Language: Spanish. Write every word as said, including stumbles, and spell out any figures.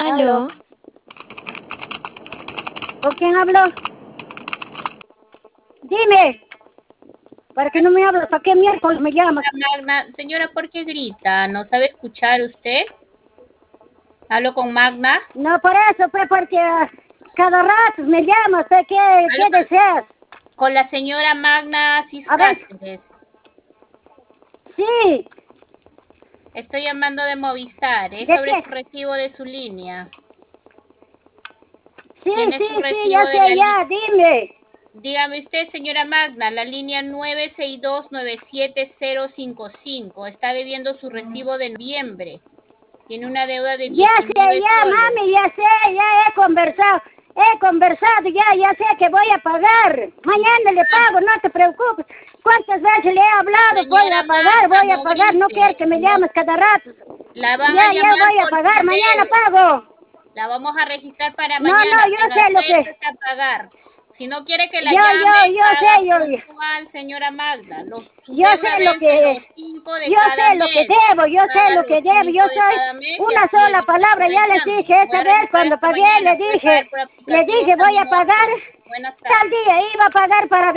Aló. ¿Con quién hablo? Dime. Para que no me hables, ¿para qué miércoles me llamas? Magna, señora, ¿por qué grita? ¿No sabe escuchar usted? ¿Hablo con Magna? No, por eso, pues, porque cada rato me llamas, ¿eh? ¿Qué, ¿qué con, deseas? Con la señora Magna Cis A ver. Cáceres. Sí. Estoy llamando de Movistar, es ¿De sobre qué? su recibo de su línea. Sí, ¿Tiene sí, su sí, recibo ya de sé, la ya, dime. Dígame usted, señora Magna, la línea nueve seis dos nueve siete cero cinco cinco está debiendo su recibo de noviembre. Tiene una deuda de Ya sé, diecinueve ya, soles. mami, ya sé, ya he conversado. He conversado, ya, ya sé que voy a pagar. Mañana le pago, no te preocupes. ¿Cuántas veces le he hablado? Señora Voy a pagar, Magna, voy a no pagar. No grite, quiero que me no. llames cada rato. La van a Ya, ya llamar voy a por pagar, mañana video. pago. La vamos a registrar para No, mañana. no, yo Venga, sé lo que... suéltese a pagar. Si no quiere que la Yo, llame, yo, yo haga sé, yo... puntual, señora Magna. Los, su Yo deuda sé lo vence que... los cinco de Yo cada sé lo que mes. debo, yo sé Paga lo los que debo. Yo cinco de soy cada mes y una así sola evita que palabra. la Ya les llame. dije, Voy esa a vez registrar cuando hasta pagué, mañana. le Puede pagar dije, por le aplicativos dije, voy también a pagar otros. Buenas tal tardes. día, iba a pagar para